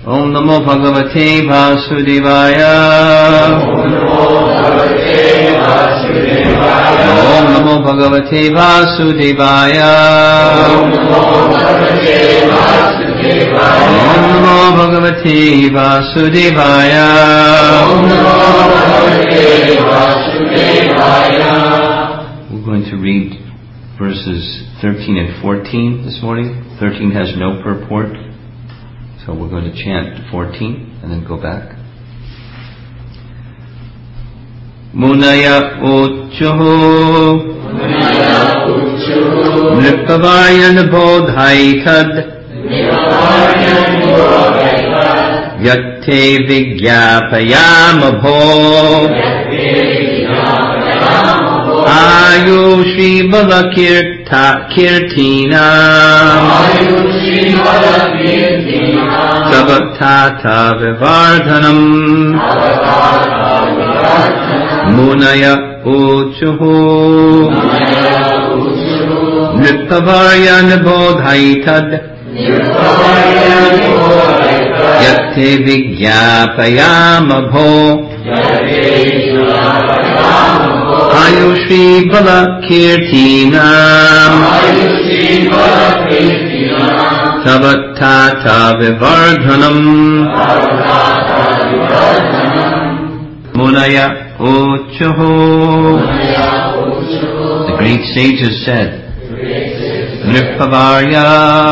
Om Namo Bhagavate Vasudevaya. Om Namo Bhagavate Vasudevaya. Om Namo Bhagavate Vasudevaya. We're going to read verses 13 and 14 this morning. 13 has no purport, so we're going to chant 14 and then go back. Munaya Uchuhu Nripavayan Bodhaitad Yakte Vigyapayamabho Ayushi Balakirtina Savatata Vivardhanam Munaya Uchuhu Nriptavaryan Bodhaitad Yakte Vigyapayamabho Ayushi Balakirtinam Savatata Vivardhanam Munaya Uchuhu. The great sages said, Nripavarya,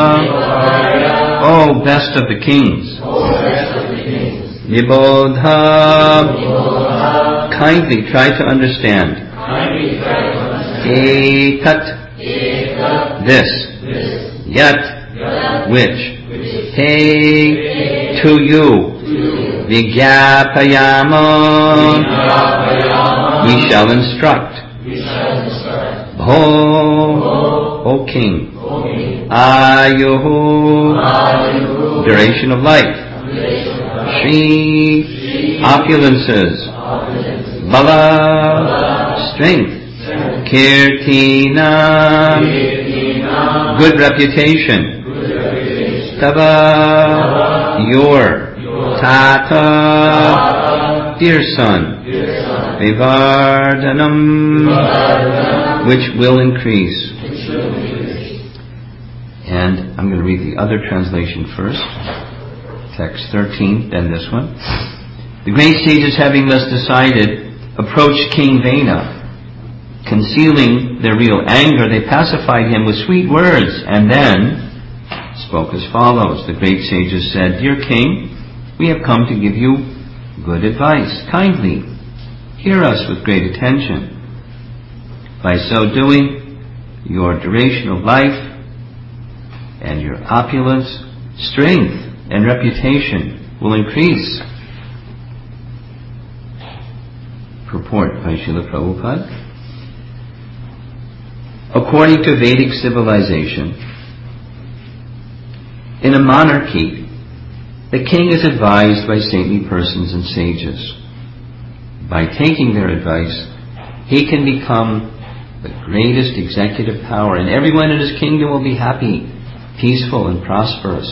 O best of the kings, Nibodha, kindly try to understand. Etat, this, yet, which, te, to you, Vigyapayama, we shall instruct. Bho, O king, Ayuhu, duration of life. Shri, opulences. Bala, strength. Kirtina, good reputation. Tava, your. Tata, dear son. Vivardhanam, which will increase. And I'm going to read the other translation first. Text 13, then this one. The great sages, having thus decided, approached King Vena. Concealing their real anger, they pacified him with sweet words, and then spoke as follows. The great sages said, Dear king, we have come to give you good advice. Kindly hear us with great attention. By so doing, your duration of life and your opulence, strength, and reputation will increase. Purport by Srila Prabhupada. According to Vedic civilization, in a monarchy, the king is advised by saintly persons and sages. By taking their advice, he can become the greatest executive power, and everyone in his kingdom will be happy, peaceful, and prosperous.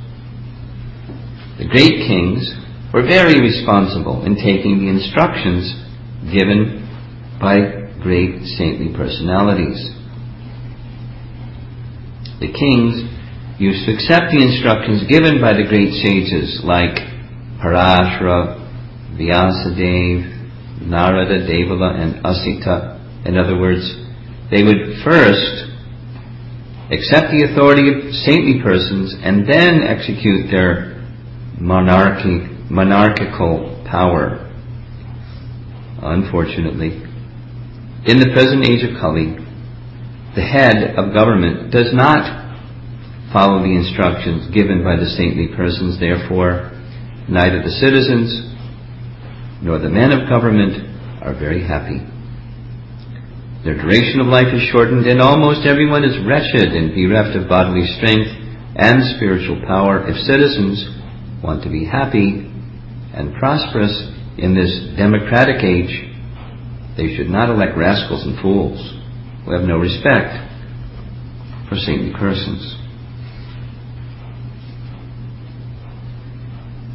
The great kings were very responsible in taking the instructions given by great saintly personalities. The kings used to accept the instructions given by the great sages like Parashara, Vyasadeva, Narada, Devala, and Asita. In other words, they would first accept the authority of saintly persons and then execute their monarchical power. Unfortunately, in the present age of Kali, the head of government does not follow the instructions given by the saintly persons. Therefore, neither the citizens nor the men of government are very happy. Their duration of life is shortened, and almost everyone is wretched and bereft of bodily strength and spiritual power. If citizens want to be happy and prosperous in this democratic age, they should not elect rascals and fools who have no respect for saintly persons.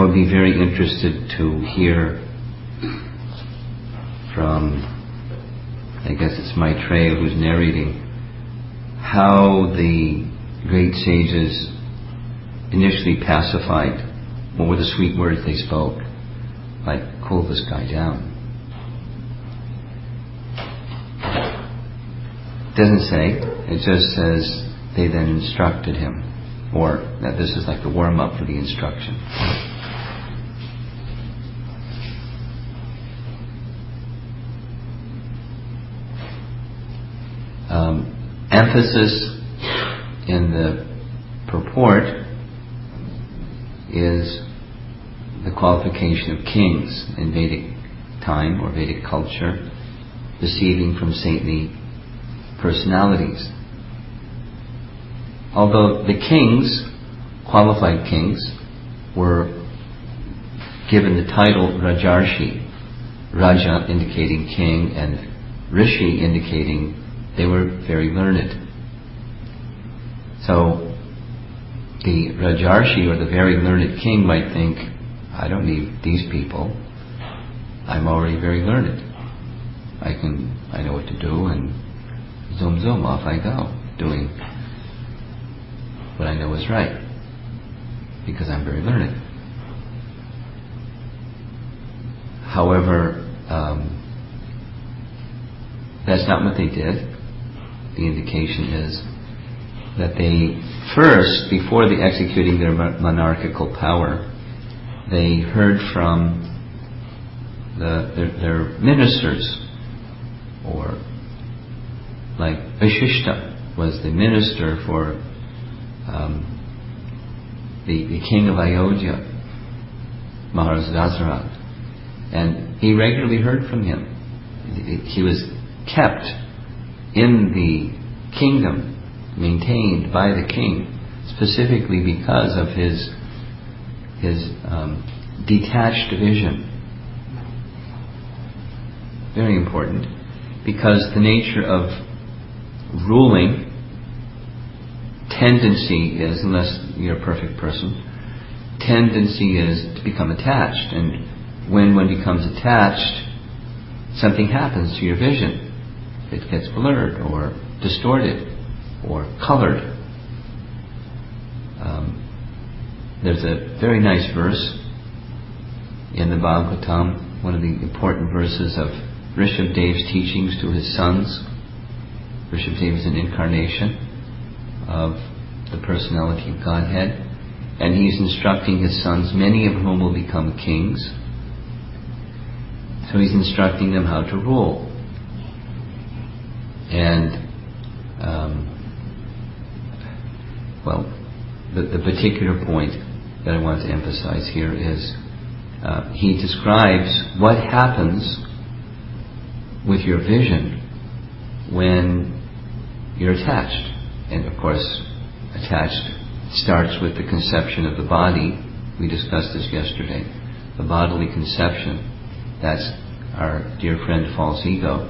would be very interested to hear from, I guess it's Maitreya who's narrating, how the great sages initially pacified. What were the sweet words they spoke? Like, cool this guy down. It doesn't say. It just says they then instructed him. Or that this is like the warm-up for the instruction. Emphasis in the purport is the qualification of kings in Vedic time or Vedic culture, receiving from saintly personalities. Although the kings, qualified kings, were given the title Rajarshi, Raja indicating king and Rishi indicating they were very learned. So the Rajarshi or the very learned king might think, I don't need these people. I'm already very learned. I know what to do, and zoom zoom, off I go, doing what I know is right, because I'm very learned. However, that's not what they did. The indication is that they first, before they executing their monarchical power, they heard from their ministers, or like Vashishta was the minister for the king of Ayodhya, Maharaj Dasarath, and he regularly heard from him. He was kept in the kingdom, maintained by the king, specifically because of his detached vision. Very important, because the nature of ruling tendency is, unless you're a perfect person, tendency is to become attached, and when one becomes attached, something happens to your vision. It gets blurred or distorted or colored. There's a very nice verse in the Bhagavatam, one of the important verses of Rishabhdeva's teachings to his sons. Rishabhdeva is an incarnation of the personality of Godhead, and he's instructing his sons, many of whom will become kings. So he's instructing them how to rule. And the particular point that I want to emphasize here is he describes what happens with your vision when you're attached. And of course, attached starts with the conception of the body. We discussed this yesterday. The bodily conception, that's our dear friend false ego.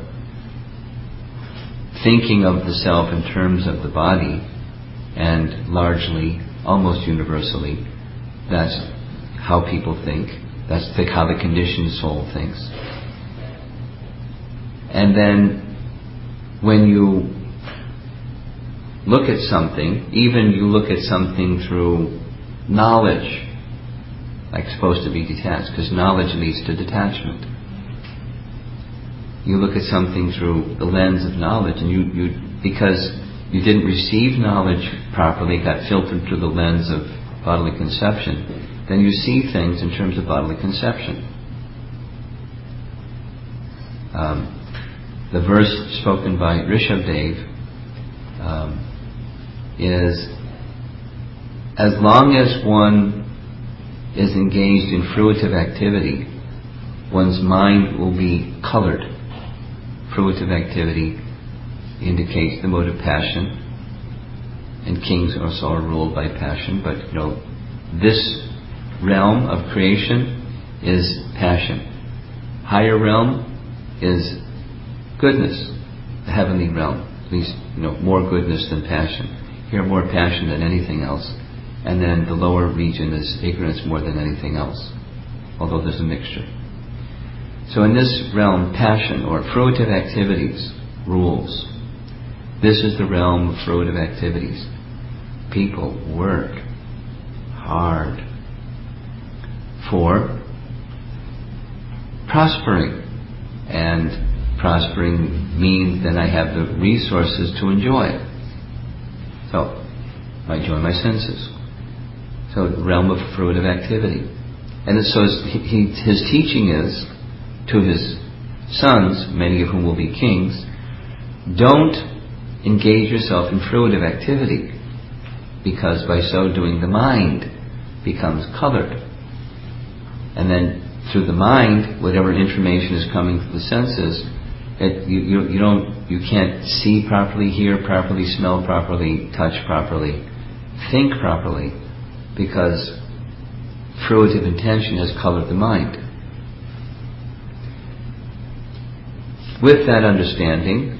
Thinking of the self in terms of the body, and largely, almost universally, that's how people think. That's how the conditioned soul thinks. And then, when you look at something, even you look at something through knowledge, like supposed to be detached, because knowledge leads to detachment. You look at something through the lens of knowledge, and you because you didn't receive knowledge properly, it got filtered through the lens of bodily conception, then you see things in terms of bodily conception. The verse spoken by Rishabhdeva is, as long as one is engaged in fruitive activity, one's mind will be colored. Fruitive activity indicates the mode of passion, and kings also are ruled by passion, but this realm of creation is passion. Higher realm is goodness, the heavenly realm, at least more goodness than passion. Here more passion than anything else, and then the lower region is ignorance more than anything else, although there's a mixture. So in this realm, passion or fruitive activities rules. This is the realm of fruitive activities. People work hard for prospering, and prospering means that I have the resources to enjoy it. So I enjoy my senses. So the realm of fruitive activity. And so his teaching is to his sons, many of whom will be kings, don't engage yourself in fruitive activity, because by so doing the mind becomes colored. And then through the mind, whatever information is coming through the senses, you can't see properly, hear properly, smell properly, touch properly, think properly, because fruitive intention has colored the mind. With that understanding,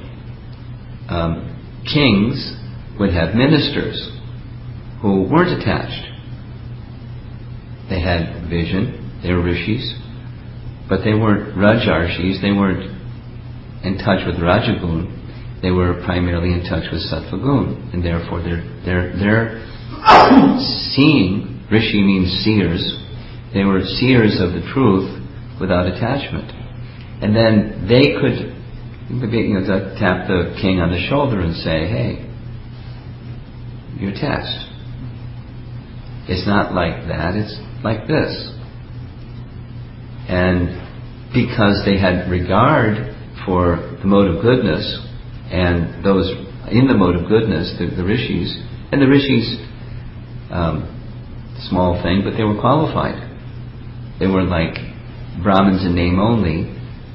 kings would have ministers who weren't attached. They had vision, they were rishis, but they weren't rajarshis, they weren't in touch with Rajagun, they were primarily in touch with Sattvagun, and therefore they're seeing. Rishi means seers. They were seers of the truth without attachment. And then they could tap the king on the shoulder and say, hey, you're attached. It's not like that, it's like this. And because they had regard for the mode of goodness, and those in the mode of goodness, the rishis, and the rishis, small thing, but they were qualified. They were like Brahmins in name only.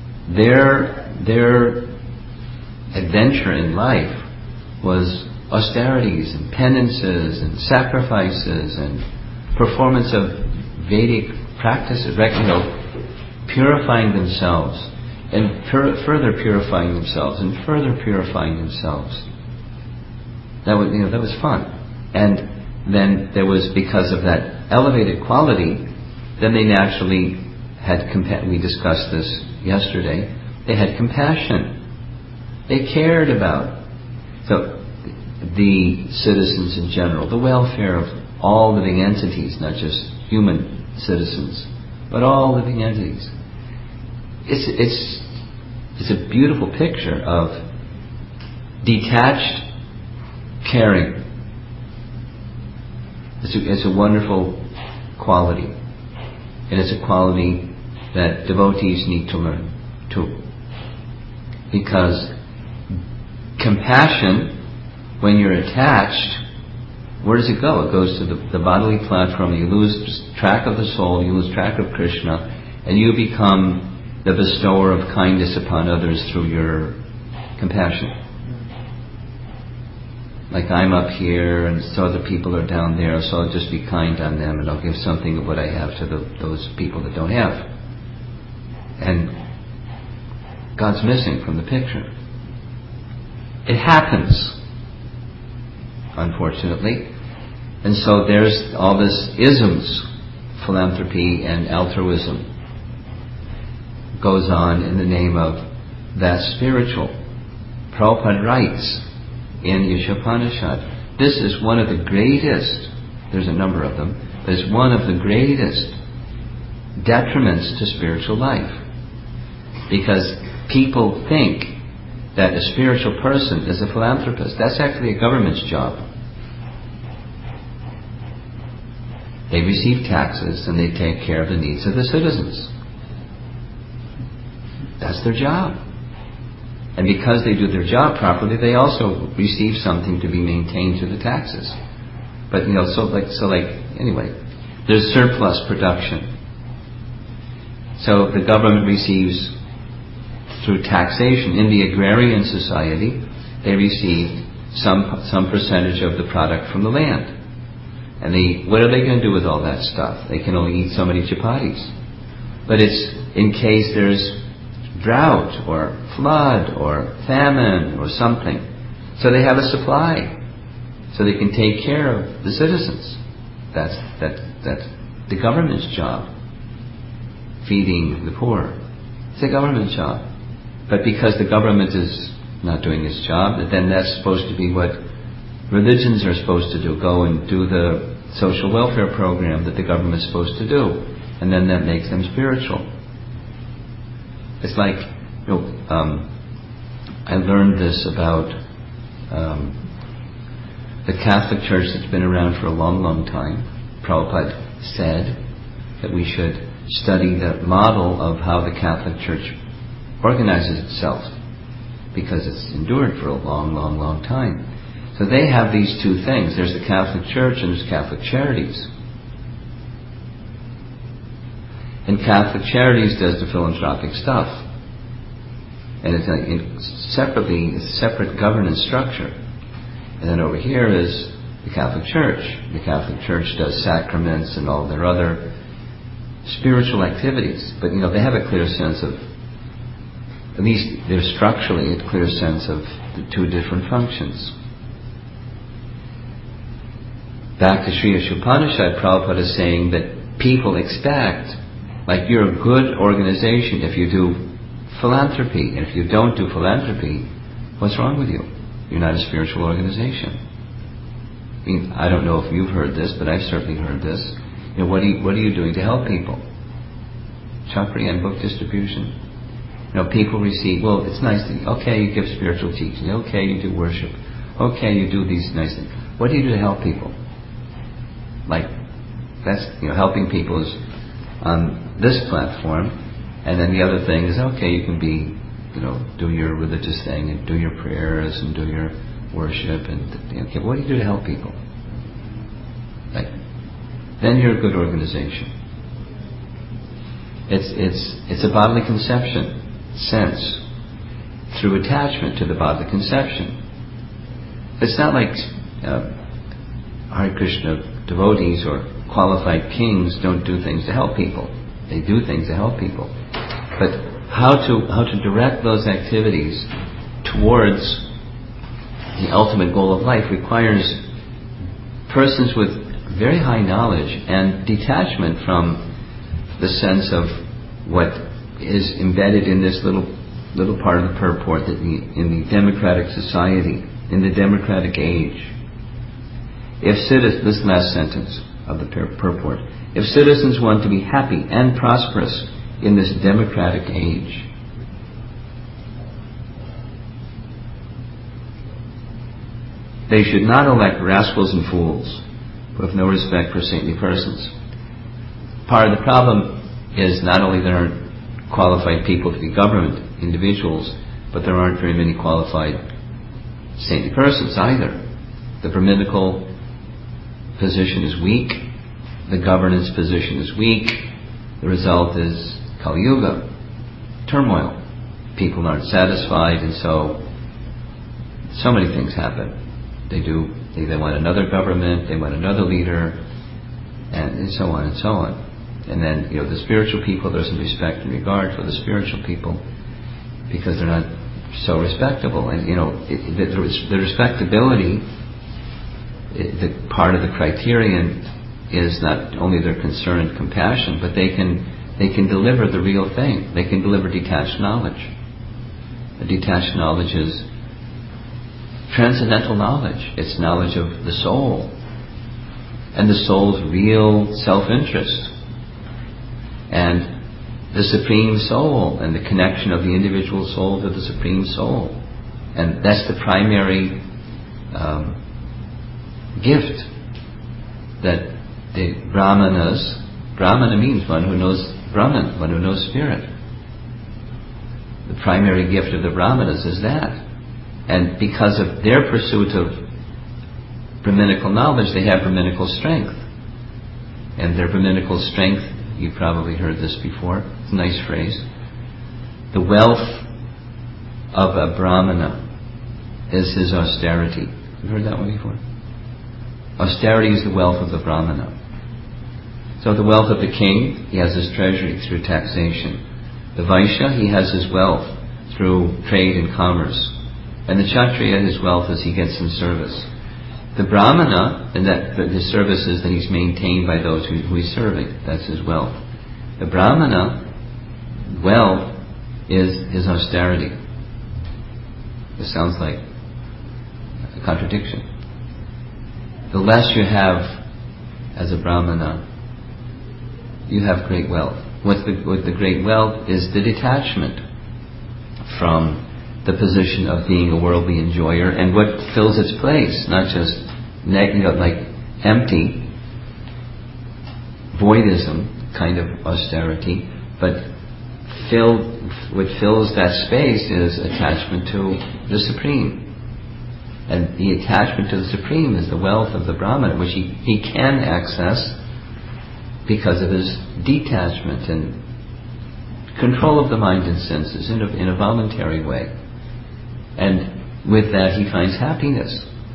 Their adventure in life was austerities and penances and sacrifices and performance of Vedic practices, purifying themselves and further purifying themselves and further purifying themselves. That was fun. And then there was, because of that elevated quality, then they naturally had we discussed this yesterday, they had compassion. They cared about the citizens in general, the welfare of all living entities, not just human citizens, but all living entities. It's a beautiful picture of detached caring. It's a wonderful quality, and it's a quality that devotees need to learn too. Because compassion, when you're attached, where does it go? It goes to the bodily platform. You lose track of the soul, you lose track of Krishna, and you become the bestower of kindness upon others through your compassion. Like, I'm up here and so other people are down there, so I'll just be kind on them and I'll give something of what I have to those people that don't have. And God's missing from the picture. It happens, unfortunately. And so there's all this isms, philanthropy and altruism, goes on in the name of that spiritual. Prabhupada writes in Ishopanishad, this is one of the greatest, there's a number of them, but it's one of the greatest detriments to spiritual life. Because people think that a spiritual person is a philanthropist. That's actually a government's job. They receive taxes and they take care of the needs of the citizens. That's their job. And because they do their job properly, they also receive something to be maintained through the taxes. But anyway, there's surplus production. So the government receives through taxation. In the agrarian society, they receive some percentage of the product from the land. And what are they going to do with all that stuff? They can only eat so many chapatis. But it's in case there's drought or flood or famine or something. So they have a supply. So they can take care of the citizens. that's the government's job. Feeding the poor. It's a government job. But because the government is not doing its job, then that's supposed to be what religions are supposed to do. Go and do the social welfare program that the government's supposed to do. And then that makes them spiritual. It's like, I learned this about the Catholic Church that's been around for a long, long time. Prabhupada said that we should study the model of how the Catholic Church organizes itself, because it's endured for a long, long, long time. So they have these two things. There's the Catholic Church and there's Catholic Charities. And Catholic Charities does the philanthropic stuff. And it's a separate governance structure. And then over here is the Catholic Church. The Catholic Church does sacraments and all their other spiritual activities. But they have a clear sense of, at least they're structurally a clear sense of the two different functions. Back to Sri Upanishad, Prabhupada is saying that people expect, like, you're a good organization if you do philanthropy, and if you don't do philanthropy, what's wrong with you? You're not a spiritual organization. I mean, I don't know if you've heard this, but I've certainly heard this. What are you doing to help people? Chakri and book distribution. People receive, well, it's nice that, okay, you give spiritual teaching, okay, you do worship, okay, you do these nice things. What do you do to help people? Like, that's, helping people is on this platform, and then the other thing is, okay, you can be, do your religious thing and do your prayers and do your worship and, okay, what do you do to help people? Like, then you're a good organization. It's a bodily conception, sense, through attachment to the bodily conception. It's not like Hare Krishna devotees or qualified kings don't do things to help people. They do things to help people. But how to direct those activities towards the ultimate goal of life requires persons with very high knowledge and detachment from the sense of what is embedded in this little part of the purport that in the democratic society, in the democratic age. This last sentence of the purport, if citizens want to be happy and prosperous in this democratic age, they should not elect rascals and fools who have no respect for saintly persons. Part of the problem is not only there aren't qualified people to be government individuals, but there aren't very many qualified saintly persons either. The Brahminical position is weak, the governance position is weak, the result is Kali Yuga, turmoil. People aren't satisfied, and so many things happen. They want another government, they want another leader, and so on and so on. And then, the spiritual people, there's some respect and regard for the spiritual people because they're not so respectable. And, the respectability, the part of the criterion is not only their concern and compassion, but they can deliver the real thing. They can deliver detached knowledge. The detached knowledge is transcendental knowledge. It's knowledge of the soul and the soul's real self-interest and the Supreme Soul and the connection of the individual soul to the Supreme Soul. And that's the primary gift that the Brahmana means one who knows Brahman, one who knows spirit. The primary gift of the Brahmanas is that. And because of their pursuit of Brahminical knowledge, they have Brahminical strength. And their Brahminical strength, you've probably heard this before, it's a nice phrase. The wealth of a Brahmana is his austerity. You've heard that one before? Austerity is the wealth of the Brahmana. So the wealth of the king, he has his treasury through taxation. The Vaishya, he has his wealth through trade and commerce. And the Kshatriya, his wealth as he gets in service. The Brahmana, and that the services that he's maintained by those who he's serving, that's his wealth. The Brahmana, wealth is his austerity. It sounds like a contradiction. The less you have as a Brahmana, you have great wealth. What the great wealth is the detachment from the position of being a worldly enjoyer, and what fills its place, not just like empty voidism kind of austerity, but what fills that space is attachment to the Supreme. And the attachment to the Supreme is the wealth of the Brahmana, which he can access because of his detachment and control of the mind and senses in a voluntary way. And with that he finds happiness.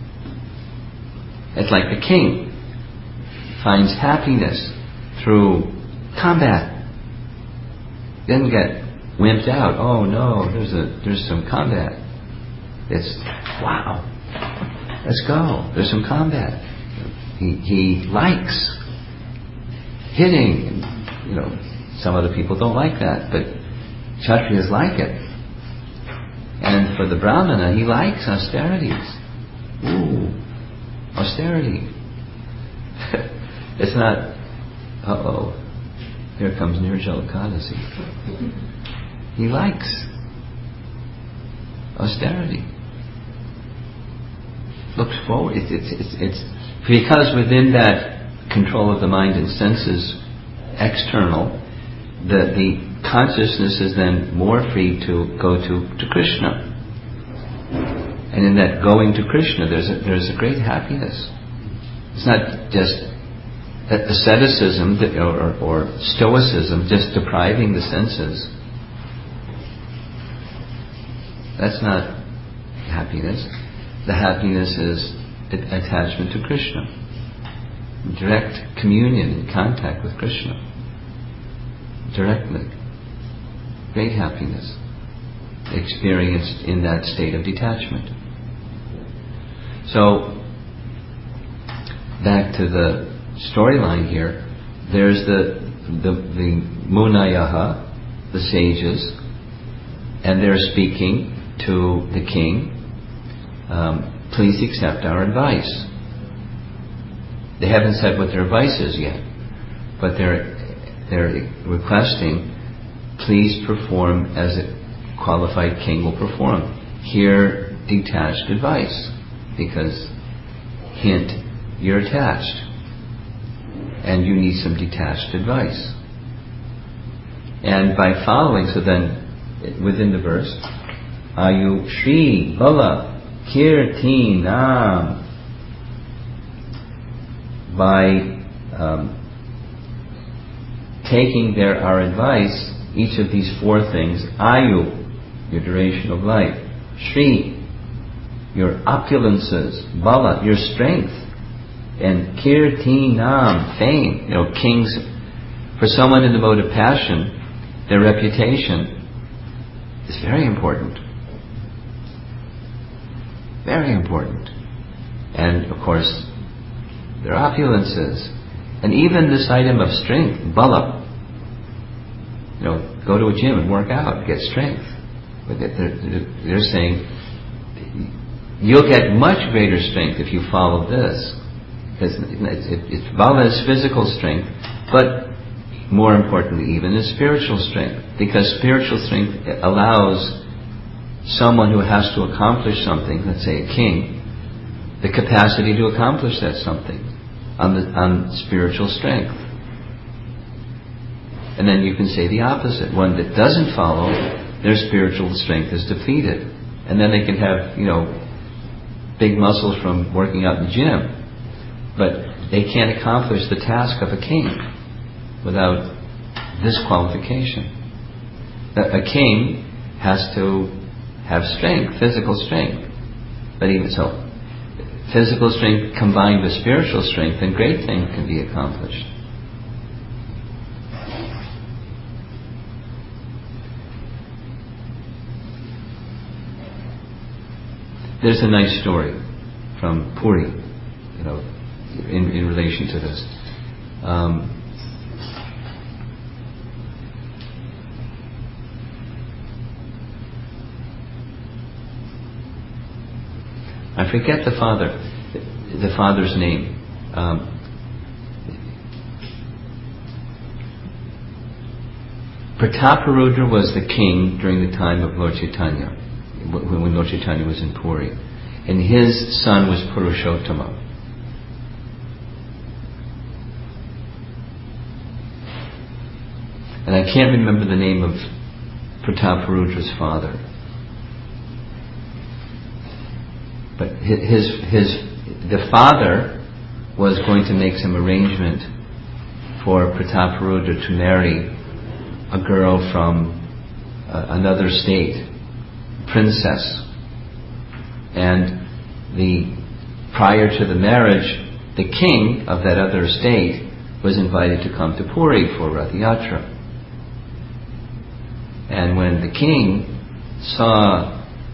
It's like the king finds happiness through combat. He doesn't get wimped out. Oh no, there's some combat. It's wow. Let's go. There's some combat. He likes hitting. Some other people don't like that, but Kshatriyas like it. And for the Brahmana, he likes austerities. Ooh, austerity. It's not, here comes Nirjala Ekadasi. He likes austerity. Looks forward. It's because within that control of the mind and senses, external, the consciousness is then more free to go to Krishna. And in that going to Krishna, there's a great happiness. It's not just asceticism or stoicism, just depriving the senses. That's not happiness. The happiness is attachment to Krishna. Direct communion and contact with Krishna. Directly. Great happiness experienced in that state of detachment. So, back to the storyline here, there's the Munayaha, the sages, and they're speaking to the king, please accept our advice. They haven't said what their advice is yet, but they're requesting, please perform as a qualified king will perform. Hear detached advice, because hint, you're attached and you need some detached advice. And by following, so then within the verse, Ayu Shri Bala Kirti Nam, by taking our advice, each of these four things, Ayu, your duration of life, Shri, your opulences, Bala, your strength, and Kirti Nam, fame. Kings, for someone in the mode of passion, their reputation is very important. Very important. And of course, their opulences. And even this item of strength, Bala. Go to a gym and work out, get strength. But they're saying, you'll get much greater strength if you follow this. Because Bala is physical strength, but more importantly even is spiritual strength. Because spiritual strength allows someone who has to accomplish something, let's say a king, the capacity to accomplish that something on spiritual strength. And then you can say the opposite. One that doesn't follow, their spiritual strength is depleted. And then they can have, big muscles from working out in the gym. But they can't accomplish the task of a king without this qualification. A king has to have strength, physical strength. But even so, physical strength combined with spiritual strength, then great things can be accomplished. There's a nice story from Puri. in relation to this. I forget the father's name. Prataparudra was the king during the time of Lord Chaitanya, when Lord Chaitanya was in Puri. And his son was Purushottama. And I can't remember the name of Prataparudra's father. But the father was going to make some arrangement for Prataparudra to marry a girl from another state, princess. And prior to the marriage, the king of that other state was invited to come to Puri for Rath Yatra. And when the king saw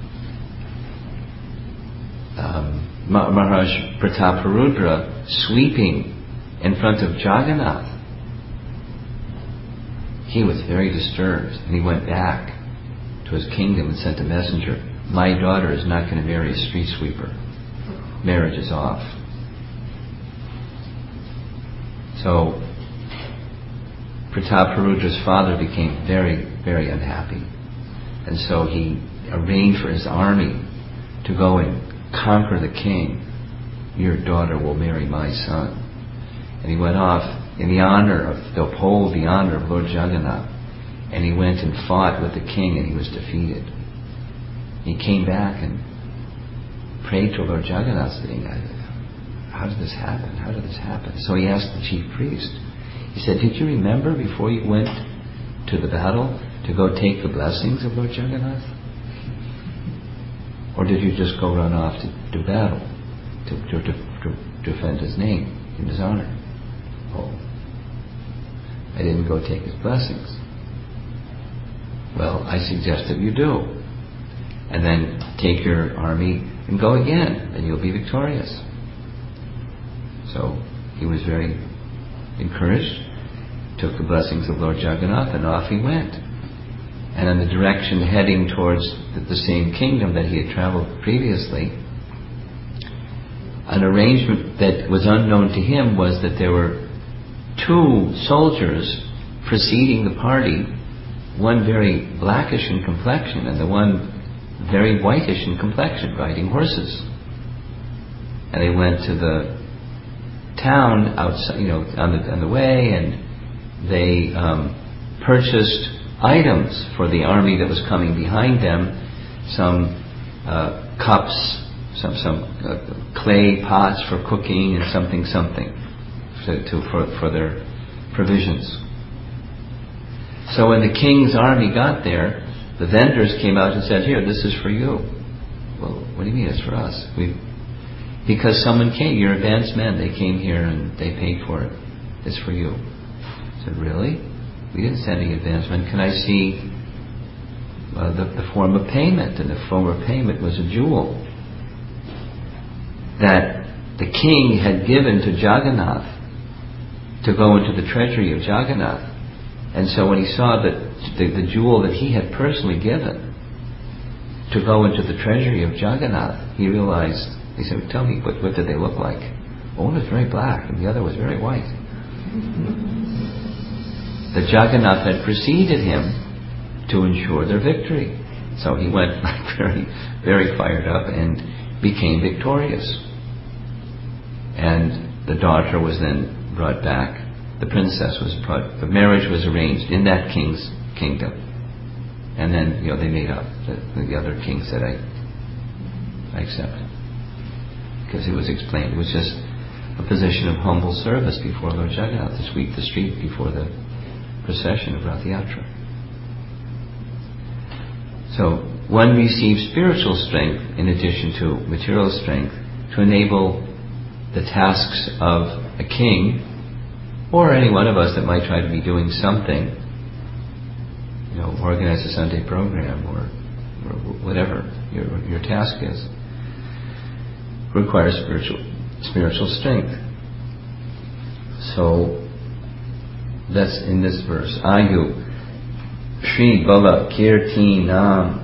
Maharaj Prataparudra sweeping in front of Jagannath, he was very disturbed, and he went back to his kingdom and sent a messenger. My daughter is not going to marry a street sweeper. Marriage is off. So Prataparudra's father became very, very unhappy. And so he arranged for his army to go and conquer the king. Your daughter will marry my son. And he went off in the honor of, to uphold the honor of Lord Jagannath. And he went and fought with the king, and he was defeated. He came back and prayed to Lord Jagannath, saying, how did this happen? How did this happen? So he asked the chief priest. He said, did you remember before you went to the battle to go take the blessings of Lord Jagannath? Or did you just go run off to do battle, to defend his name and his honor? Oh, I didn't go take his blessings. Well, I suggest that you do. And then take your army and go again, and you'll be victorious. So he was very encouraged, took the blessings of Lord Jagannath, and off he went. And in the direction heading towards the same kingdom that he had traveled previously, an arrangement that was unknown to him was that there were two soldiers preceding the party, one very blackish in complexion and the one very whitish in complexion, riding horses. And they went to the town outside, on the way, and they purchased items for the army that was coming behind them, some cups, some clay pots for cooking, and something for their provisions. So when the king's army got there, the vendors came out and said, here, this is for you. Well, what do you mean it's for us? Because someone came, you're advanced men, they came here and they paid for it. It's for you. I said, really? We didn't send any advanced men. Can I see the form of payment? And the form of payment was a jewel that the king had given to Jagannath to go into the treasury of Jagannath. And so when he saw that the jewel that he had personally given to go into the treasury of Jagannath, he realized, he said, tell me, what did they look like? One was very black and the other was very white. The Jagannath had preceded him to ensure their victory. So he went very, very fired up and became victorious. And the daughter was then brought back. The princess was brought. The marriage was arranged in that king's kingdom. And then, they made up. The other king said, I accept. Because it was explained. It was just a position of humble service before Lord Jagannath, to sweep the street before the procession of Rath Yatra. So one receives spiritual strength in addition to material strength to enable the tasks of a king, or any one of us that might try to be doing something, organize a Sunday program or whatever your task is, requires spiritual spiritual strength. So that's in this verse. Ayu Shri Bala Kirti Nam.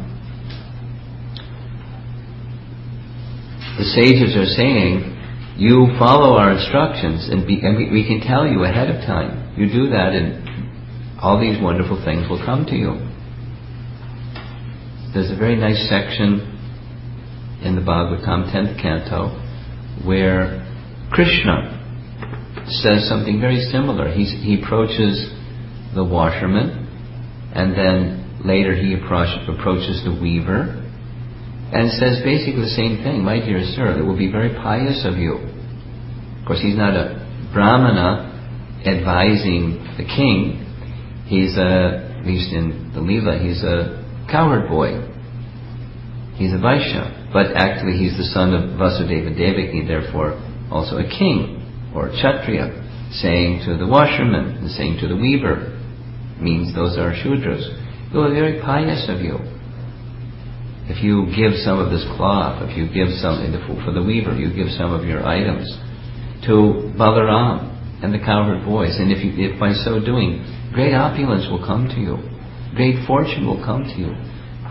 The sages are saying, you follow our instructions, and we can tell you ahead of time. You do that, and all these wonderful things will come to you. There's a very nice section in the Bhagavatam, 10th canto, where Krishna says something very similar. He approaches the washerman, and then later he approaches the weaver, and says basically the same thing. My dear sir, it will be very pious of you. Of course, he's not a Brahmana advising the king. He's at least in the Leela, he's a cowherd boy. He's a Vaishya. But actually he's the son of Vasudeva Devaki, therefore also a king or a Kshatriya, saying to the washerman and saying to the weaver, means those are Shudras. It will be very pious of you if you give some of this cloth, if you give some for the weaver, you give some of your items to Balaram and the cowherd boys, and if by so doing, great opulence will come to you, great fortune will come to you,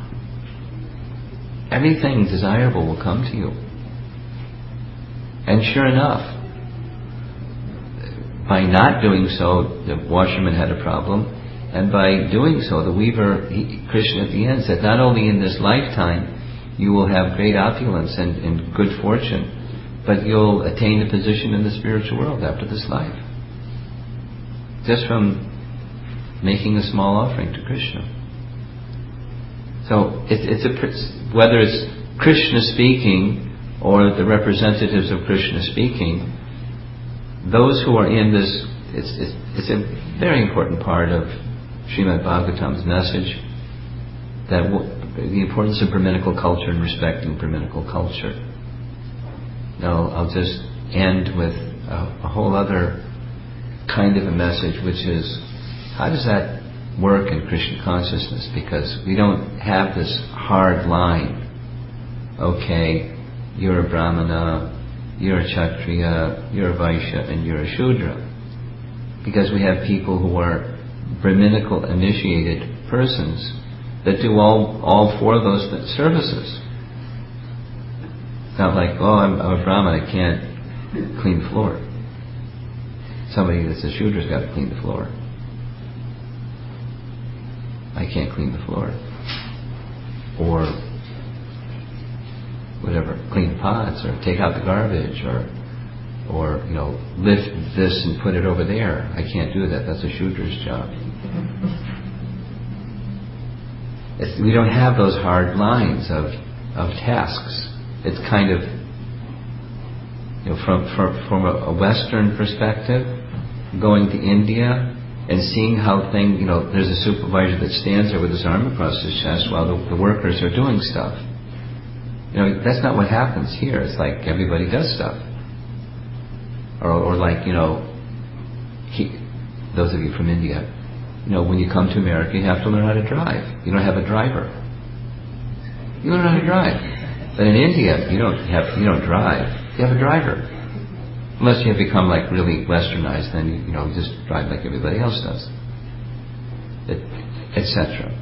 everything desirable will come to you. And sure enough, by not doing so, the washerman had a problem. And by doing so, the weaver, Krishna at the end said, not only in this lifetime you will have great opulence and good fortune, but you'll attain a position in the spiritual world after this life. Just from making a small offering to Krishna. So whether it's Krishna speaking or the representatives of Krishna speaking, those who are in this, it's a very important part of Srimad Bhagavatam's message, that the importance of Brahminical culture and respecting Brahminical culture. Now, I'll just end with a whole other kind of a message, which is, how does that work in Krishna consciousness? Because we don't have this hard line. Okay, you're a Brahmana, you're a Kshatriya, you're a Vaishya, and you're a Shudra. Because we have people who are Brahminical initiated persons that do all four of those services. Not like, I'm a Brahmin, I can't clean the floor. Somebody that's a Shudra's got to clean the floor. I can't clean the floor. Or whatever, clean pots, or take out the garbage, or lift this and put it over there. I can't do that. That's a Shudra's job. We don't have those hard lines of tasks. It's kind of, from a Western perspective, going to India and seeing how there's a supervisor that stands there with his arm across his chest while the workers are doing stuff. That's not what happens here. It's like everybody does stuff. Or like, those of you from India, when you come to America, you have to learn how to drive. You don't have a driver. You learn how to drive. But in India, you don't drive. You have a driver. Unless you have become like really westernized, then you just drive like everybody else does. Etc.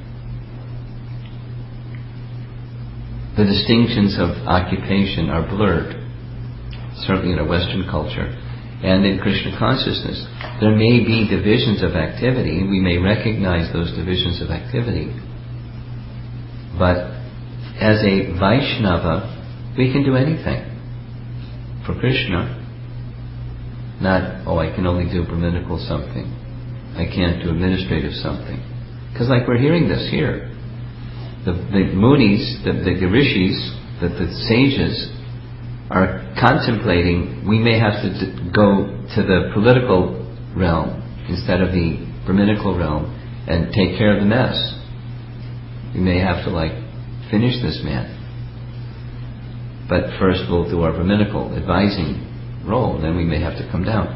The distinctions of occupation are blurred, certainly in a Western culture. And in Krishna consciousness, there may be divisions of activity, and we may recognize those divisions of activity. But as a Vaishnava, we can do anything for Krishna. Not, I can only do Brahminical something. I can't do administrative something. Because like we're hearing this here, the Munis, the Rishis, the sages, are contemplating, we may have to go to the political realm instead of the Brahminical realm and take care of the mess. We may have to finish this man. But first we'll do our Brahminical advising role, then we may have to come down.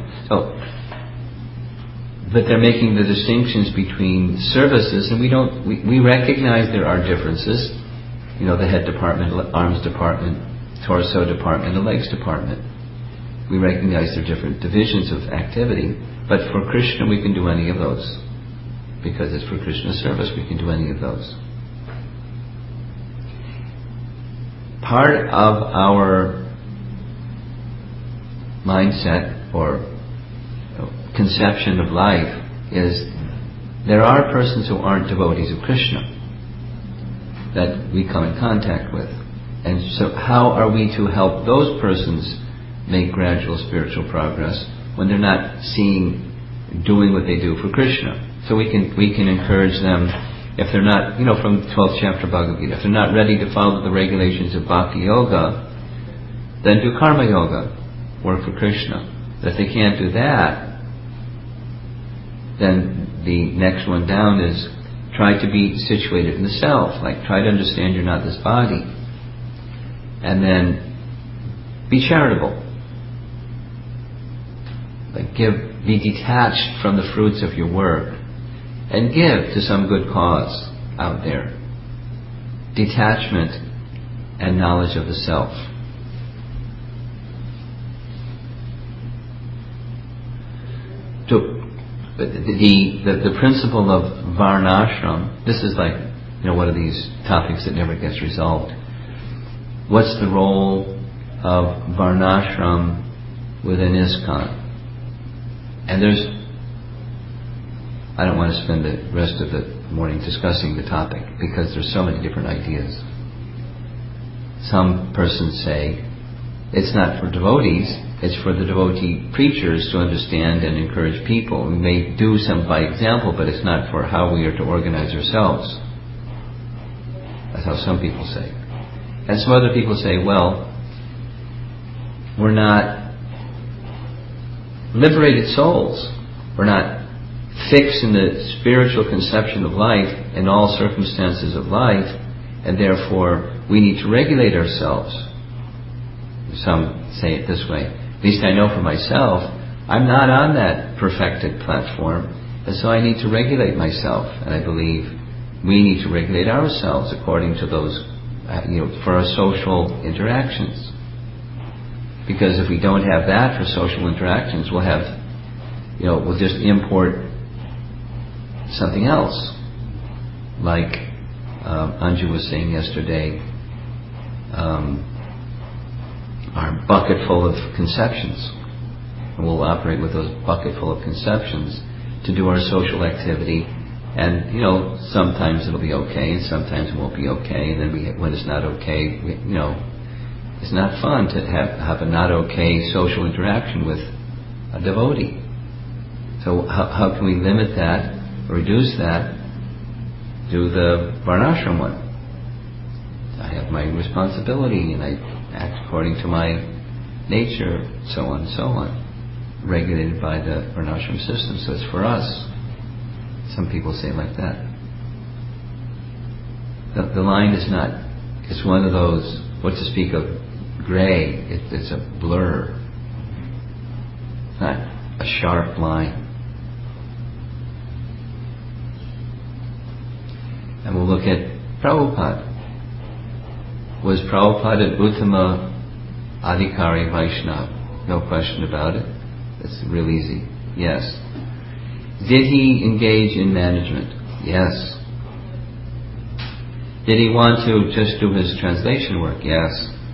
But they're making the distinctions between services, and we recognize there are differences. The head department, arms department, torso department, the legs department. we recognize there are different divisions of activity, but for Krishna we can do any of those. Because it's for Krishna service, we can do any of those. Part of our mindset or conception of life is there are persons who aren't devotees of Krishna that we come in contact with. And so how are we to help those persons make gradual spiritual progress when they're not doing what they do for Krishna? So we can encourage them, if they're not, from 12th chapter Bhagavad Gita, if they're not ready to follow the regulations of Bhakti Yoga, then do Karma Yoga, work for Krishna. But if they can't do that, then the next one down is try to be situated in the self, like try to understand you're not this body. And then be charitable. Like be detached from the fruits of your work and give to some good cause out there. Detachment and knowledge of the self. The principle of varnashram, this is like, one of these topics that never gets resolved. What's the role of varnashram within ISKCON? And I don't want to spend the rest of the morning discussing the topic because there's so many different ideas. Some persons say it's not for devotees, it's for the devotee preachers to understand and encourage people. We may do some by example, but it's not for how we are to organize ourselves. That's how some people say. And some other people say, well, we're not liberated souls. We're not fixed in the spiritual conception of life in all circumstances of life, and therefore we need to regulate ourselves. Some say it this way. At least I know for myself, I'm not on that perfected platform, and so I need to regulate myself. And I believe we need to regulate ourselves according to those, for our social interactions. Because if we don't have that for social interactions, we'll have, we'll just import something else. Like Anju was saying yesterday, our bucket full of conceptions. And we'll operate with those bucket full of conceptions to do our social activity. And, sometimes it'll be okay, and sometimes it won't be okay. And then when it's not okay, it's not fun to have a not okay social interaction with a devotee. So how can we limit that, or reduce that? Do the varnashram one. I have my responsibility and I act according to my nature, so on and so on. Regulated by the varnashram system, so it's for us. Some people say it like that. The line is not, it's one of those, what to speak of, gray, it's a blur. It's not a sharp line. And we'll look at Prabhupada. Was Prabhupada an Uttama Adhikari Vaishnava? No question about it. It's real easy. Yes. Did he engage in management? Yes. Did he want to just do his translation work? Yes.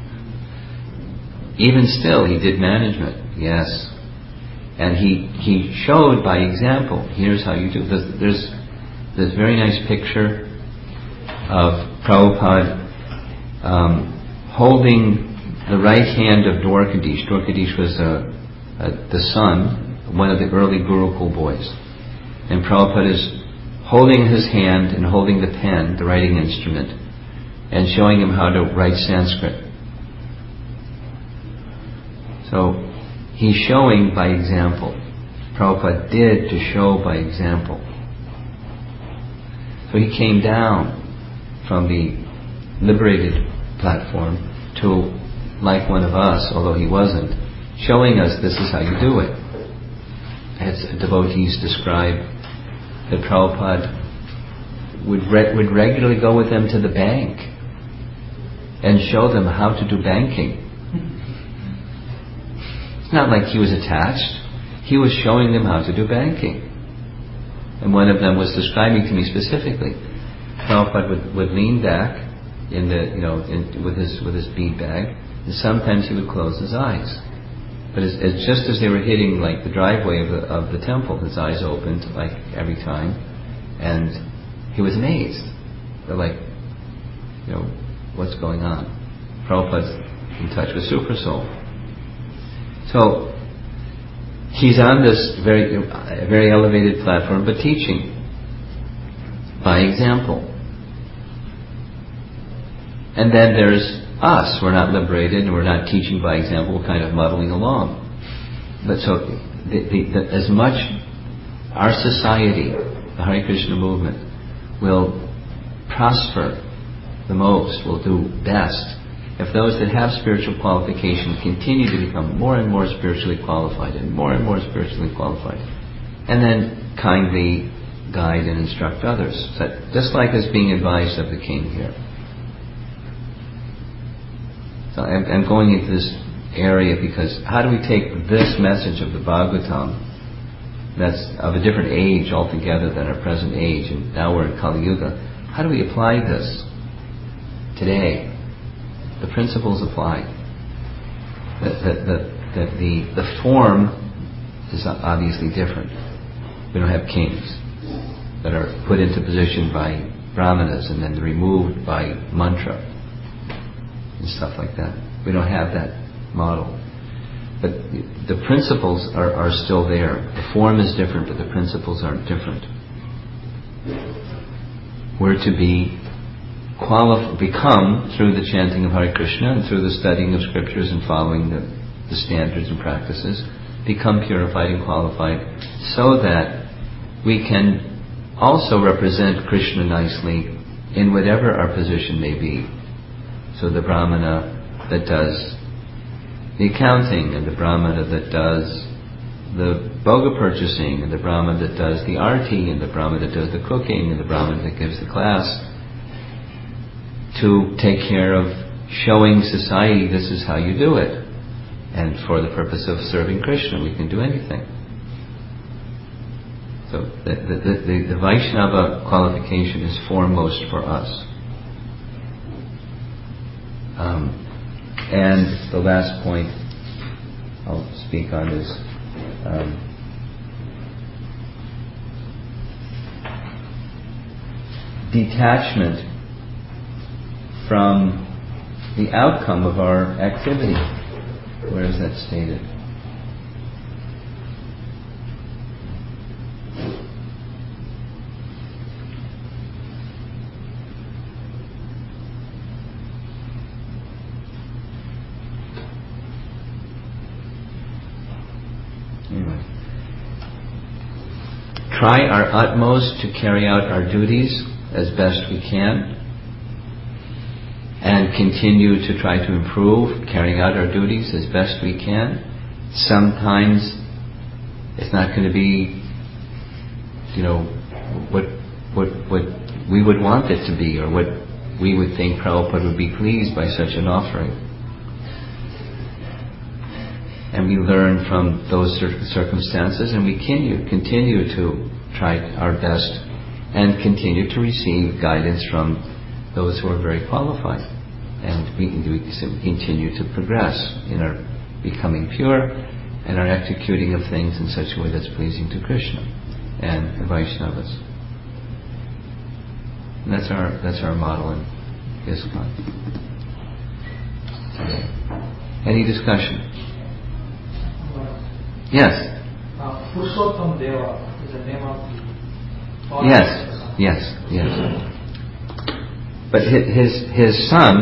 Even still, he did management. Yes. And he showed by example. Here's how you do. There's this very nice picture of Prabhupada holding the right hand of Dwarkadish. Dwarkadish was the son, one of the early Gurukul boys. And Prabhupada is holding his hand and holding the pen, the writing instrument, and showing him how to write Sanskrit. So he's showing by example. Prabhupada did to show by example. So he came down from the liberated platform to, like one of us, although he wasn't, showing us this is how you do it. As devotees describe that Prabhupada would regularly go with them to the bank and show them how to do banking. It's not like he was attached. He was showing them how to do banking. And one of them was describing to me specifically. Prabhupada would lean back with his bead bag, and sometimes he would close his eyes. But just as they were hitting like the driveway of the temple, his eyes opened like every time, and he was amazed. They're like, what's going on? Prabhupada's in touch with Super Soul. So he's on this very elevated platform, but teaching by example. And then there's us. We're not liberated, and we're not teaching by example. We're kind of muddling along. But so, as much our society, the Hare Krishna movement, will prosper the most, will do best, if those that have spiritual qualification continue to become more and more spiritually qualified and more spiritually qualified, and then kindly guide and instruct others, just like is being advised of the king here. So I'm going into this area because how do we take this message of the Bhagavatam, that's of a different age altogether than our present age, and now we're in Kali Yuga, how do we apply this today? The principles apply. The form is obviously different. We don't have kings that are put into position by brahmanas and then removed by mantra and stuff like that. We don't have that model. But the principles are still there. The form is different, but the principles aren't different. We're to become, through the chanting of Hare Krishna and through the studying of scriptures and following the standards and practices, become purified and qualified so that we can also represent Krishna nicely in whatever our position may be. So the brahmana that does the accounting, and the brahmana that does the bhoga purchasing, and the brahmana that does the arti, and the brahmana that does the cooking, and the brahmana that gives the class, to take care of showing society this is how you do it. And for the purpose of serving Krishna, we can do anything. So the Vaishnava qualification is foremost for us. And the last point I'll speak on is detachment from the outcome of our activity. Where is that stated? Anyway. Try our utmost to carry out our duties as best we can, and continue to try to improve carrying out our duties as best we can. Sometimes it's not going to be, what we would want it to be, or what we would think Prabhupada would be pleased by such an offering. And we learn from those circumstances, and we continue to try our best and continue to receive guidance from those who are very qualified. And we continue to progress in our becoming pure and our executing of things in such a way that's pleasing to Krishna and the Vaishnavas. And that's our model in ISKCON. Any discussion? Yes. Purushottam Deva is the name of the Yes. But his son,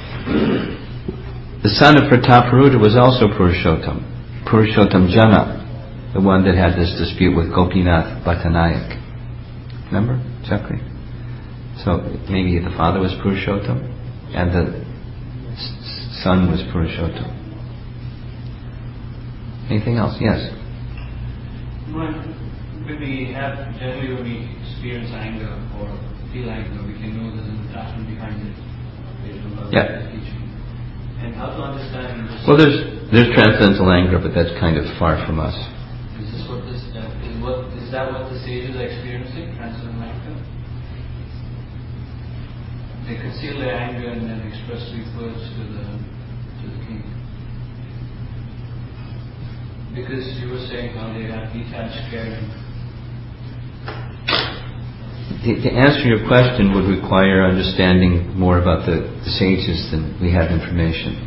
the son of Prataparuda, was also Purushottam Jana, the one that had this dispute with Gopinath Bhattanayak. Remember? Chakri? So maybe the father was Purushottam and the son was Purushottam. Anything else? Yes. When we experience anger or feel anger, we can know there's an attachment behind it. Yeah. And how to understand this? Well, there's transcendental anger, but that's kind of far from us. Is that what the sages are experiencing? Transcendental anger? They conceal their anger and then express sweet words to the king. Because you were saying how they have detached caring. To answer your question would require understanding more about the sages than we have information.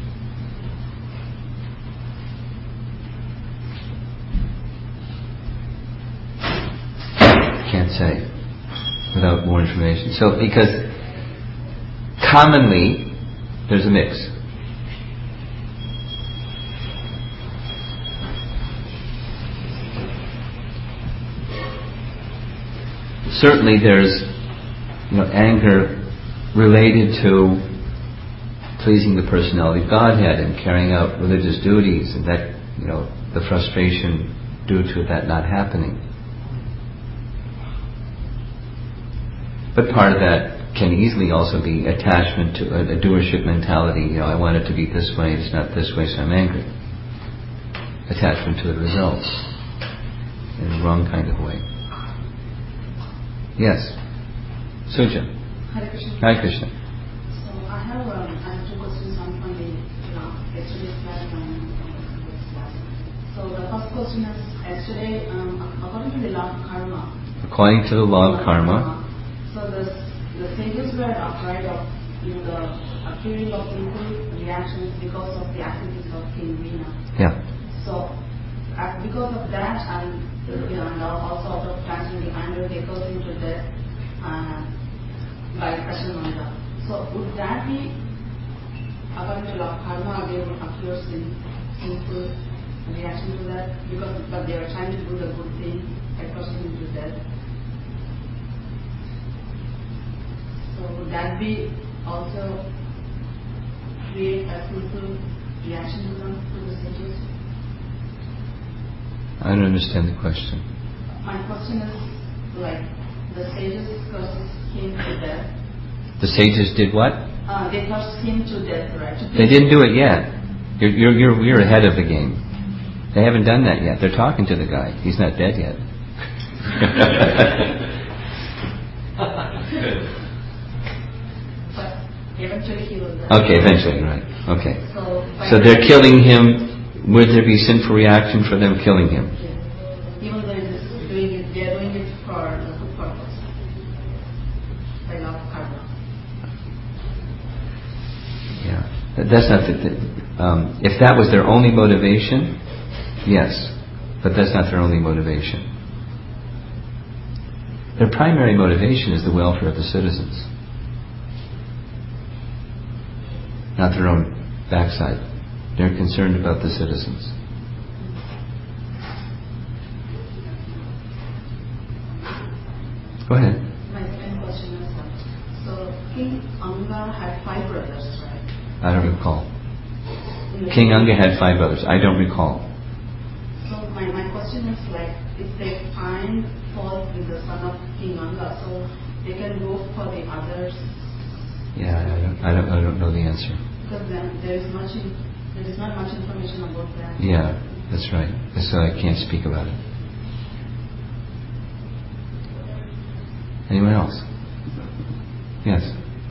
Can't say without more information. So, because commonly there's a mix. Certainly there's anger related to pleasing the personality of Godhead and carrying out religious duties, and that the frustration due to that not happening. But part of that can easily also be attachment to a doership mentality. I want it to be this way, it's not this way, so I'm angry. Attachment to the results in the wrong kind of way. Yes. Suja. Hare Krishna. Hare Krishna. So I have two questions on from the yesterday's class and this class. So the first question is, yesterday, according to the law of karma. According to the law of karma. So the sages were afraid of the appearing of sinful reactions because of the activities of King Vena. Yeah. So because of that, and also out of transmitting anger, they goes into death by Kashamanda. So would that be, according to law of karma, they would appear sinful reaction to that? But they are trying to do the good thing by crossing into death. So would that be also create a sinful reaction to them, to the sages? I don't understand the question. My question is, the sages curses him to death. The sages did what? They cursed him to death, right? They didn't do it yet. You're ahead of the game. They haven't done that yet. They're talking to the guy. He's not dead yet. But eventually he will die. Okay, eventually, right. Okay. So they're killing him. Would there be sinful reaction for them killing him? Yeah. Even though they are doing it for the good purpose. By law of karma. Yeah. That's not if that was their only motivation, yes. But that's not their only motivation. Their primary motivation is the welfare of the citizens. Not their own backside. They're concerned about the citizens. Go ahead. My second question is, so King Anga had 5 brothers, right? I don't recall. King Anga had 5 brothers. I don't recall. So my question is if they find fault with the son of King Anga, so they can go for the others. Yeah, I don't know the answer. Because then there is not much information about that. Yeah, that's right. So I can't speak about it. Anyone else? Yes.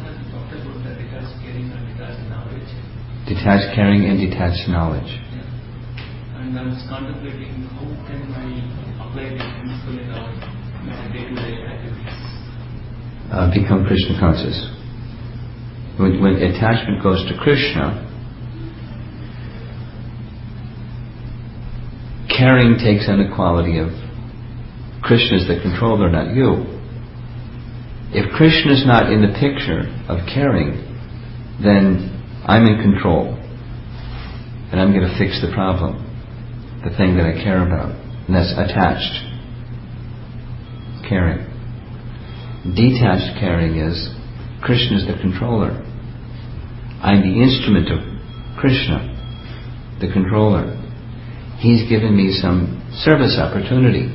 Detached caring and detached knowledge. Yeah. And I was contemplating how can I apply this principle in our day-to-day activities. Become Krishna conscious. When attachment goes to Krishna, caring takes on the quality of Krishna is the controller, not you. If Krishna is not in the picture of caring, then I'm in control. And I'm going to fix the problem, the thing that I care about. And that's attached caring. Detached caring is Krishna is the controller. I'm the instrument of Krishna, the controller. He's given me some service opportunity.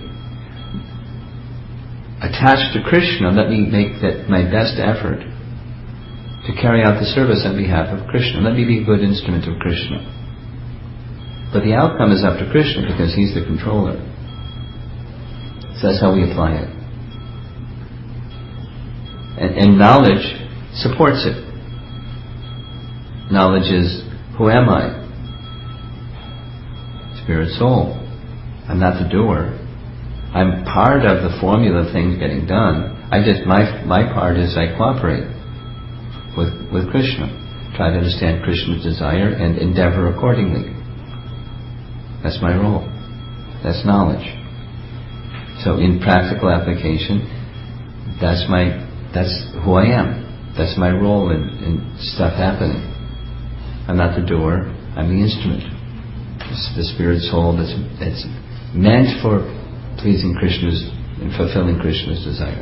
Attached to Krishna, let me make that my best effort to carry out the service on behalf of Krishna. Let me be a good instrument of Krishna. But the outcome is up to Krishna because he's the controller. So that's how we apply it. And knowledge supports it. Knowledge is, who am I? Spirit soul. I'm not the doer. I'm part of the formula of things getting done. My part is I cooperate with Krishna. Try to understand Krishna's desire and endeavor accordingly. That's my role. That's knowledge. So in practical application, that's who I am. That's my role in stuff happening. I'm not the doer. I'm the instrument. It's the spirit soul that's meant for pleasing Krishna's and fulfilling Krishna's desire.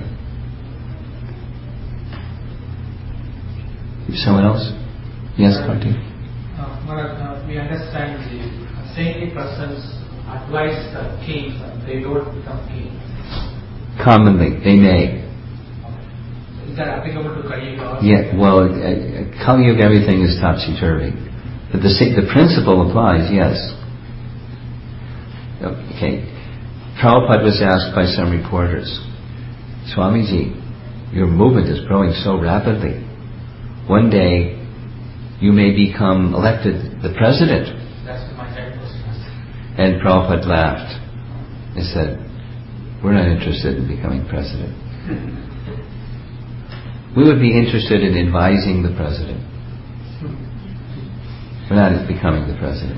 Someone else? Yes, Kartik? We understand the saintly persons advise the kings and they don't become kings. Commonly, they may. Is that applicable to Kali Yuga? Yeah, well, Kali Yuga, everything is topsy-turvy. But the principle applies, yes. Okay. Prabhupada was asked by some reporters, Swamiji, your movement is growing so rapidly. One day, you may become elected the president. That's my second question. And Prabhupada laughed and said, we're not interested in becoming president. We would be interested in advising the president. We're not becoming the president.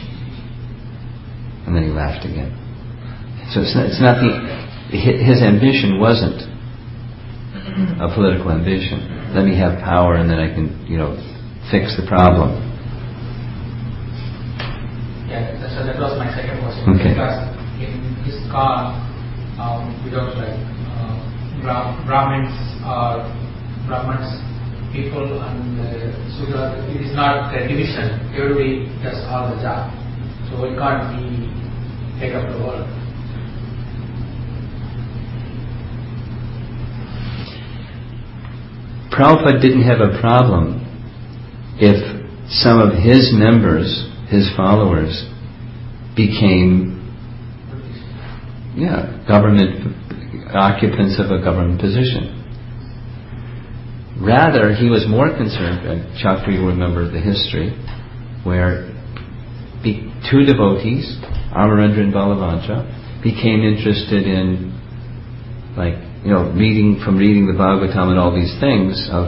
And then he laughed again. So it's not his ambition wasn't a political ambition. Let me have power and then I can, fix the problem. Yeah, so that was my second question. Okay. Because in his car, we don't Brahmins people and Sudra. It is not a division. Everybody does all the job. So we can't be head of the world. Prabhupada didn't have a problem if some of his members, his followers, became government occupants of a government position. Rather, he was more concerned, and Chakri will remember the history, where two devotees, Amarendra and Balavanta, became interested in, reading the Bhagavatam and all these things of,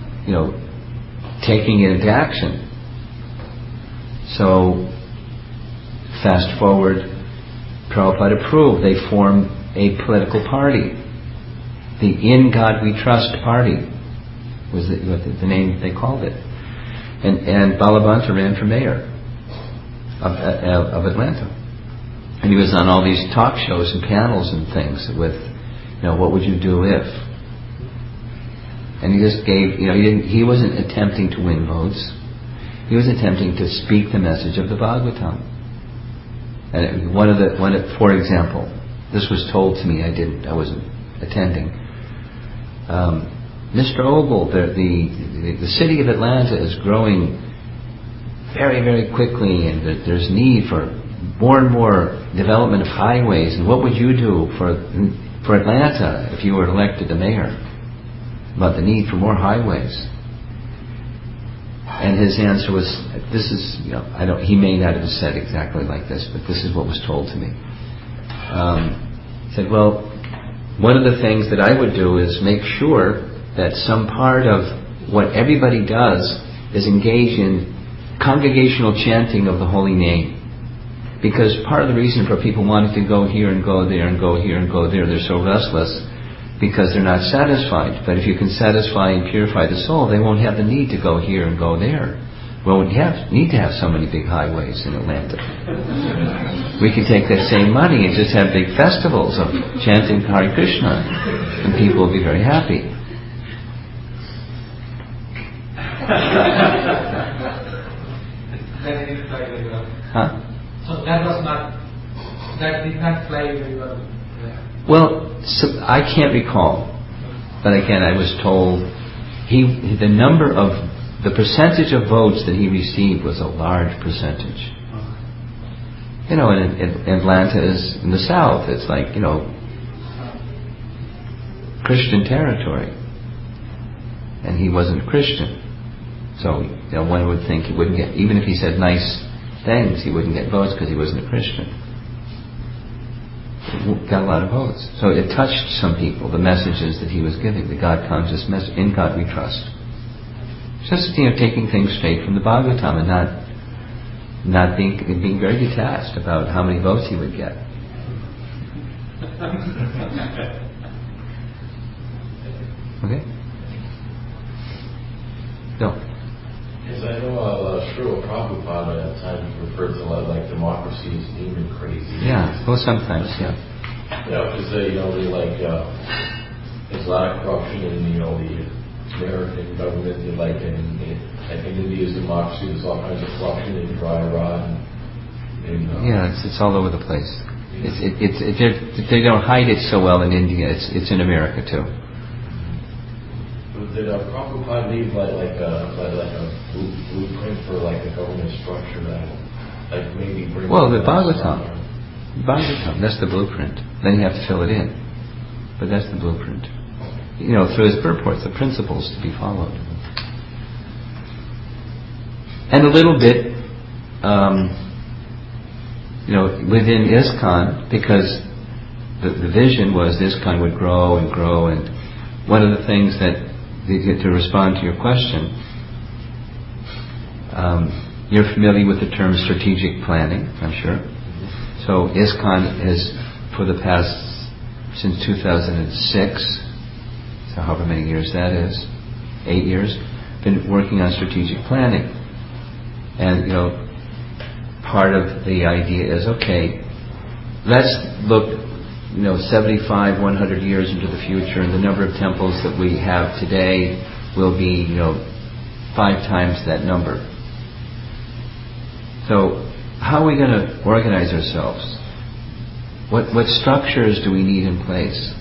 taking it into action. So, fast forward, Prabhupada approved. They formed a political party. The In God We Trust Party was the name they called it. And Balavanta ran for mayor of Atlanta. And he was on all these talk shows and panels and things with, what would you do if? And he just gave, he wasn't attempting to win votes. He was attempting to speak the message of the Bhagavatam. And for example, this was told to me, I wasn't attending. Mr. Ogle, the city of Atlanta is growing very, very quickly, and there's need for more and more development of highways. And what would you do for Atlanta if you were elected the mayor? About the need for more highways. And his answer was, he may not have said exactly like this, but this is what was told to me. He said, well, one of the things that I would do is make sure that some part of what everybody does is engage in congregational chanting of the holy name. Because part of the reason for people wanting to go here and go there and go here and go there, they're so restless because they're not satisfied. But if you can satisfy and purify the soul, they won't have the need to go here and go there. We won't need to have so many big highways in Atlanta. We can take that same money and just have big festivals of chanting Hare Krishna, and people will be very happy. That didn't fly very well. Huh? So that did not fly very well. Well, I can't recall. But again, I was told the percentage of votes that he received was a large percentage. You know, and Atlanta is in the South. It's like, you know, Christian territory. And he wasn't a Christian. So, you know, one would think he wouldn't get, even if he said nice things, he wouldn't get votes because he wasn't a Christian. He got a lot of votes. So it touched some people, the messages that he was giving, the God-conscious message, in God we trust. Just, you know, taking things straight from the Bhagavatam and not being very detached about how many votes he would get. Okay? No. Yes, I know Srila Prabhupada at times referred to like democracy as demon crazy. Yeah, well sometimes, yeah. Yeah, because they like there's a lot of corruption in the American government, like in India's democracy, there's all kinds of corruption in dry rot. Yeah, it's all over the place. They don't hide it so well in India. It's in America too. But did Prabhupada leave like a blueprint for like a government structure that like maybe bring? Well, the Bhagavatam, that's the blueprint. Then you have to fill it in, but that's the blueprint. You know, through his purports, the principles to be followed. And a little bit, you know, within ISKCON, because the vision was ISKCON would grow and grow, and one of the things that, to respond to your question, you're familiar with the term strategic planning, I'm sure. So ISKCON has, for the past, since 2006, so however many years that is, 8 years, been working on strategic planning. And, you know, part of the idea is, okay, let's look, you know, 75, 100 years into the future, and the number of temples that we have today will be, you know, 5 times that number. So, how are we going to organize ourselves? What structures do we need in place?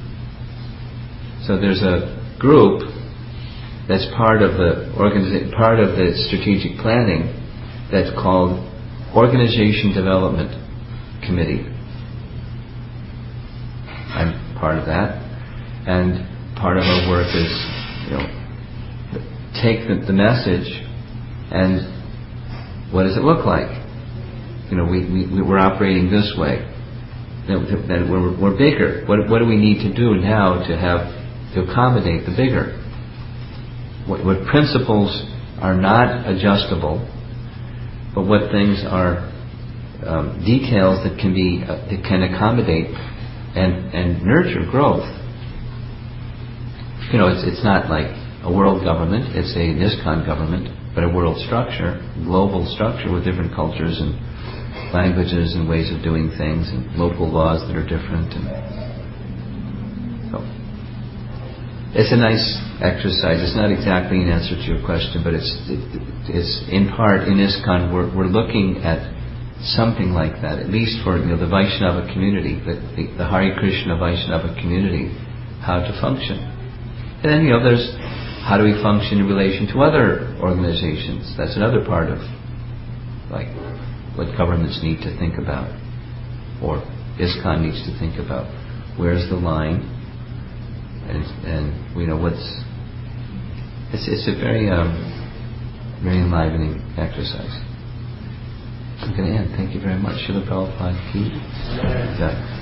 So there's a group that's part of the strategic planning that's called Organization Development Committee. I'm part of that, and part of our work is, you know, take the message and what does it look like? You know, we're operating this way. Then we're bigger. What do we need to do now to accommodate the bigger? What principles are not adjustable, but what things are details that can accommodate and nurture growth. You know, it's not like a world government. It's a ISKCON government, but a world structure, global structure with different cultures and languages and ways of doing things and local laws that are different. And so it's a nice exercise. It's not exactly an answer to your question, but it's in part in ISKCON we're looking at something like that, at least for, you know, the Vaishnava community, the Hare Krishna Vaishnava community, how to function. And then, you know, there's how do we function in relation to other organizations. That's another part of like what governments need to think about, or ISKCON needs to think about. Where's the line? And you know it's a very very enlivening exercise. I'm going to end. Thank you very much. Srila Prabhupada ki jai.